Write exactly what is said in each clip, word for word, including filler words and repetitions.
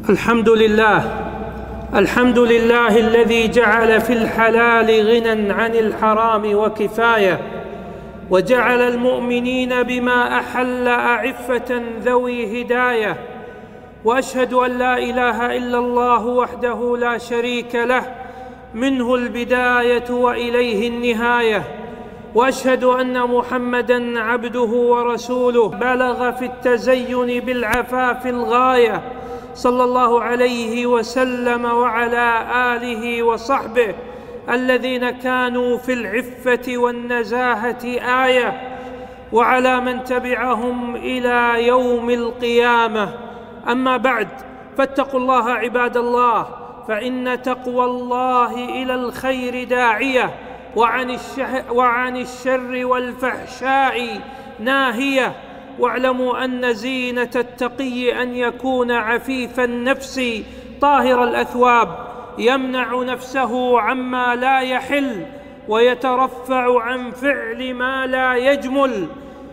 الحمد لله الحمد لله الذي جعل في الحلال غنى عن الحرام وكفاية، وجعل المؤمنين بما أحل أعفة ذوي هداية. وأشهد أن لا إله إلا الله وحده لا شريك له، منه البداية وإليه النهاية. وأشهد أن محمدًا عبده ورسوله، بلغ في التزين بالعفاف الغاية، صلى الله عليه وسلم وعلى آله وصحبه الذين كانوا في العفة والنزاهة آية، وعلى من تبعهم إلى يوم القيامة. أما بعد، فاتقوا الله عباد الله، فإن تقوى الله إلى الخير داعية، وعن وعن الشر والفحشاء ناهية. واعلموا أن زينة التقي أن يكون عفيف النفس طاهر الأثواب، يمنع نفسه عما لا يحل، ويترفع عن فعل ما لا يجمل.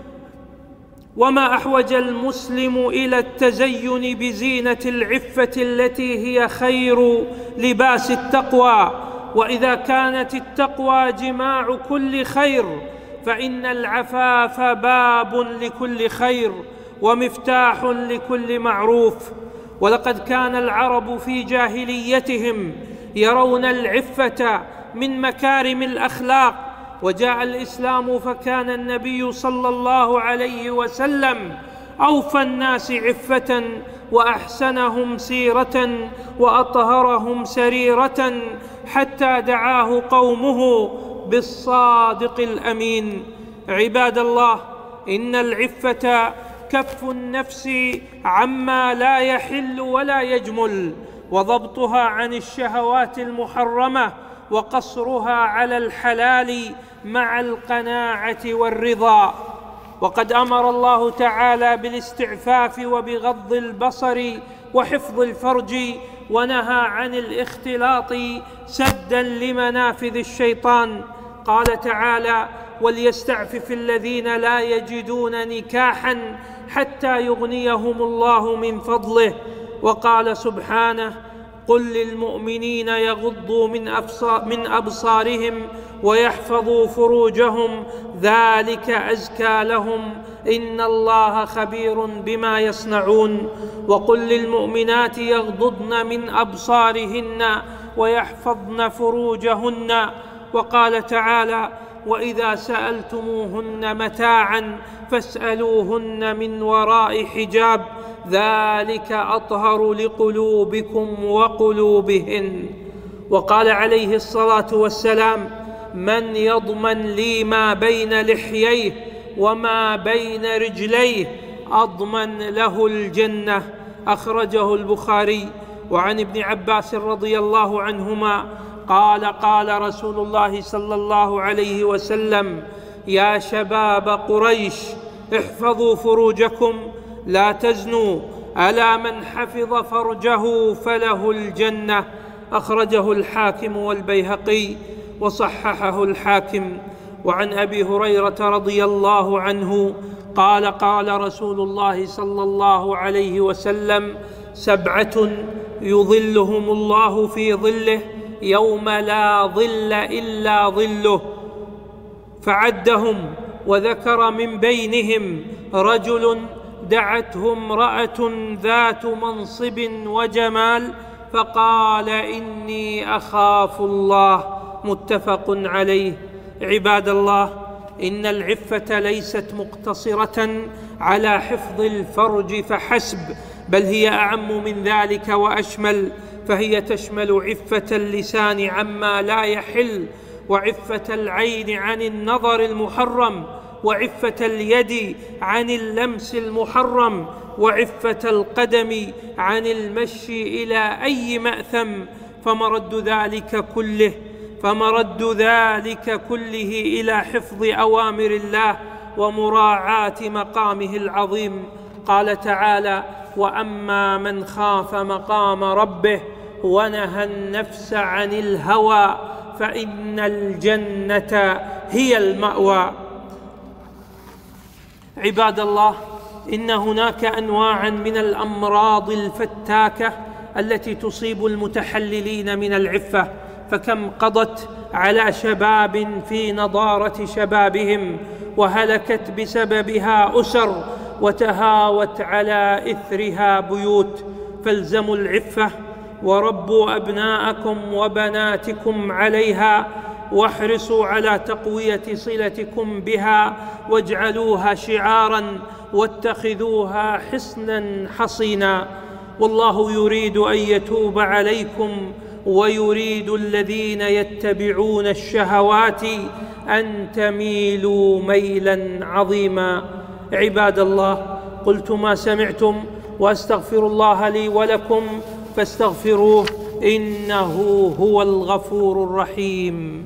وما أحوج المسلم إلى التزين بزينة العفة التي هي خير لباس التقوى. وإذا كانت التقوى جماع كل خير، فإن العفاف باب لكل خير ومفتاح لكل معروف. ولقد كان العرب في جاهليتهم يرون العفة من مكارم الأخلاق، وجاء الإسلام فكان النبي صلى الله عليه وسلم أوفى الناس عفة، وأحسنهم سيرة، وأطهرهم سريرة، حتى دعاه قومه بالصادق الأمين. عباد الله، إن العفة كف النفس عما لا يحل ولا يجمل، وضبطها عن الشهوات المحرمة، وقصرها على الحلال مع القناعة والرضا. وقد أمر الله تعالى بالاستعفاف وبغض البصر وحفظ الفرج، ونهى عن الاختلاط سدا لمنافذ الشيطان. قال تعالى: وليستعفف الذين لا يجدون نكاحا حتى يغنيهم الله من فضله. وقال سبحانه: قل للمؤمنين يغضوا من أبصارهم ويحفظوا فروجهم، ذلك أزكى لهم، إن الله خبير بما يصنعون. وقل للمؤمنات يغضضن من أبصارهن ويحفظن فروجهن. وقال تعالى: وإذا سألتموهن متاعا فاسألوهن من وراء حجاب، ذلك أطهر لقلوبكم وقلوبهن. وقال عليه الصلاة والسلام: من يضمن لي ما بين لحييه وما بين رجليه أضمن له الجنة. أخرجه البخاري. وعن ابن عباس رضي الله عنهما قال: قال رسول الله صلى الله عليه وسلم: يا شباب قريش، احفظوا فروجكم، لا تزنوا، ألا من حفظ فرجه فله الجنة. أخرجه الحاكم والبيهقي، وصححه الحاكم. وعن أبي هريرة رضي الله عنه قال: قال رسول الله صلى الله عليه وسلم: سبعة يظلهم الله في ظله يوم لا ظل إلا ظله. فعدهم، وذكر من بينهم رجل دعته امرأة ذات منصب وجمال، فقال: إني أخاف الله. متفق عليه. عباد الله، إن العفة ليست مقتصرة على حفظ الفرج فحسب، بل هي أعم من ذلك وأشمل، فهي تشمل عفة اللسان عما لا يحل، وعفة العين عن النظر المحرم، وعفة اليد عن اللمس المحرم، وعفة القدم عن المشي إلى أي مأثم. فمرد ذلك كله فمرد ذلك كله إلى حفظ أوامر الله ومراعاة مقامه العظيم. قال تعالى: وأما من خاف مقام ربه ونهى النفس عن الهوى فإن الجنة هي المأوى. عباد الله، إن هناك أنواعا من الأمراض الفتاكة التي تصيب المتحللين من العفة، فكم قضت على شباب في نضارة شبابهم وهلكت بسببها أسر وتهاوت على إثرها بيوت. فالزموا العفة وربوا أبناءكم وبناتكم عليها، واحرصوا على تقوية صلتكم بها، واجعلوها شعاراً واتخذوها حصناً حصيناً. والله يريد أن يتوب عليكم ويريد الذين يتبعون الشهوات أن تميلوا ميلاً عظيماً. عباد الله، قلت ما سمعتم وأستغفر الله لي ولكم فاستغفروه إنه هو الغفور الرحيم.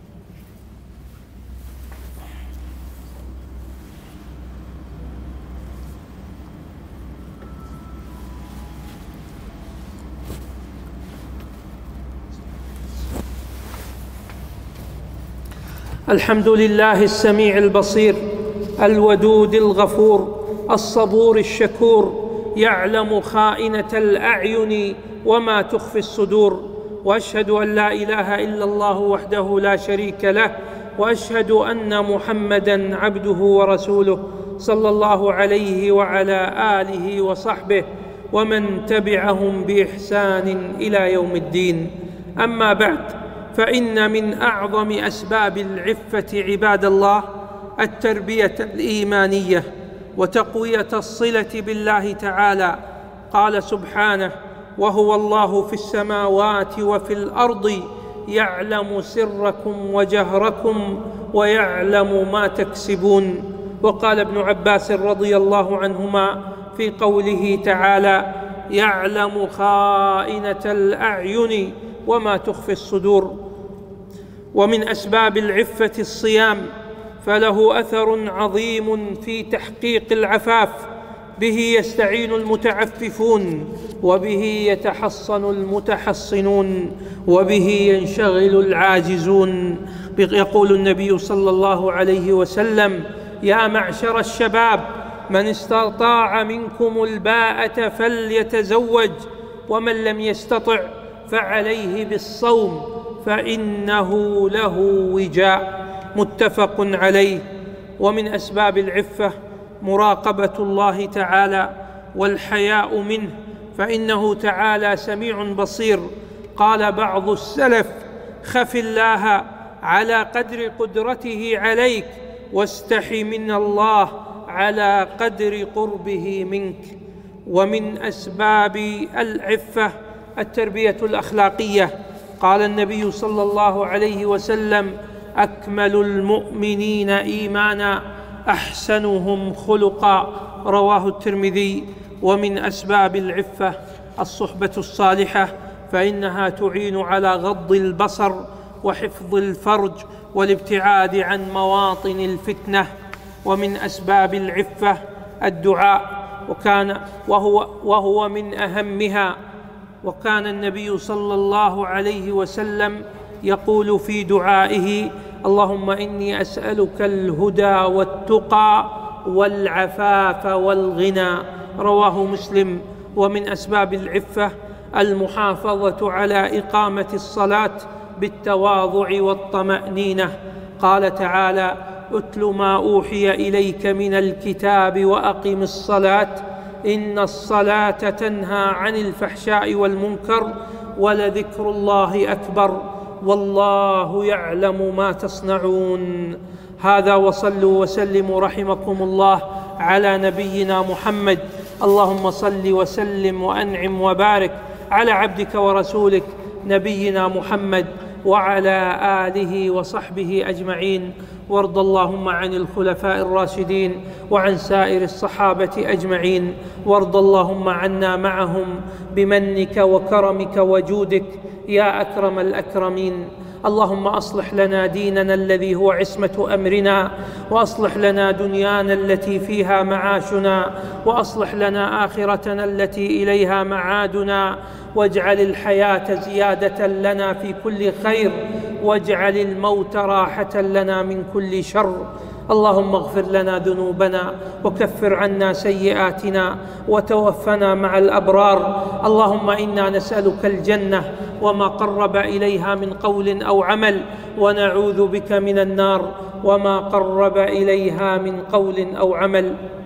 الحمد لله السميع البصير الودود الغفور الصبور الشكور، يعلم خائنة الأعين وما تخفي الصدور. وأشهد أن لا إله إلا الله وحده لا شريك له، وأشهد أن محمدًا عبده ورسوله صلى الله عليه وعلى آله وصحبه ومن تبعهم بإحسان إلى يوم الدين. أما بعد، فإن من أعظم أسباب العفة عباد الله التربية الإيمانية وتقوية الصلة بالله تعالى. قال سبحانه: وهو الله في السماوات وفي الأرض يعلم سركم وجهركم ويعلم ما تكسبون. وقال ابن عباس رضي الله عنهما في قوله تعالى: يعلم خائنة الأعين وما تخفي الصدور. ومن أسباب العفة الصيام، فله أثر عظيم في تحقيق العفاف، به يستعين المتعففون، وبه يتحصن المتحصنون، وبه ينشغل العاجزون. يقول النبي صلى الله عليه وسلم: يا معشر الشباب، من استطاع منكم الباءة فليتزوج، ومن لم يستطع فعليه بالصوم فإنه له وجاء. متفق عليه. ومن أسباب العفة مراقبة الله تعالى والحياء منه، فإنه تعالى سميع بصير. قال بعض السلف: خف الله على قدر قدرته عليك، واستحي من الله على قدر قربه منك. ومن أسباب العفة التربية الأخلاقية. قال النبي صلى الله عليه وسلم: أكمل المؤمنين إيمانا أحسنهم خلقا، رواه الترمذي. ومن أسباب العفة الصحبة الصالحة، فإنها تعين على غض البصر وحفظ الفرج والابتعاد عن مواطن الفتنة. ومن أسباب العفة الدعاء، وكان وهو, وهو من أهمها. وكان النبي صلى الله عليه وسلم يقول في دعائه: اللهم إني أسألك الهدى والتقى والعفاف والغنى، رواه مسلم. ومن أسباب العفة المحافظة على إقامة الصلاة بالتواضع والطمأنينة. قال تعالى: اتل ما أوحي إليك من الكتاب وأقم الصلاة إن الصلاة تنهى عن الفحشاء والمنكر ولذكر الله أكبر والله يعلم ما تصنعون. هذا، وصلوا وسلموا رحمكم الله على نبينا محمد. اللهم صل وسلم وأنعم وبارك على عبدك ورسولك نبينا محمد وعلى آله وصحبه أجمعين. وارض اللهم عن الخلفاء الراشدين وعن سائر الصحابة أجمعين. وارض اللهم عنا معهم بمنك وكرمك وجودك يا أكرم الأكرمين. اللهم أصلح لنا ديننا الذي هو عصمة أمرنا، وأصلح لنا دنيانا التي فيها معاشنا، وأصلح لنا آخرتنا التي إليها معادنا، واجعل الحياة زيادة لنا في كل خير، واجعل الموت راحة لنا من كل شر. اللهم اغفر لنا ذنوبنا وكفر عنا سيئاتنا وتوفنا مع الأبرار. اللهم إنا نسألك الجنة وما قرب إليها من قول أو عمل، ونعوذ بك من النار وما قرب إليها من قول أو عمل.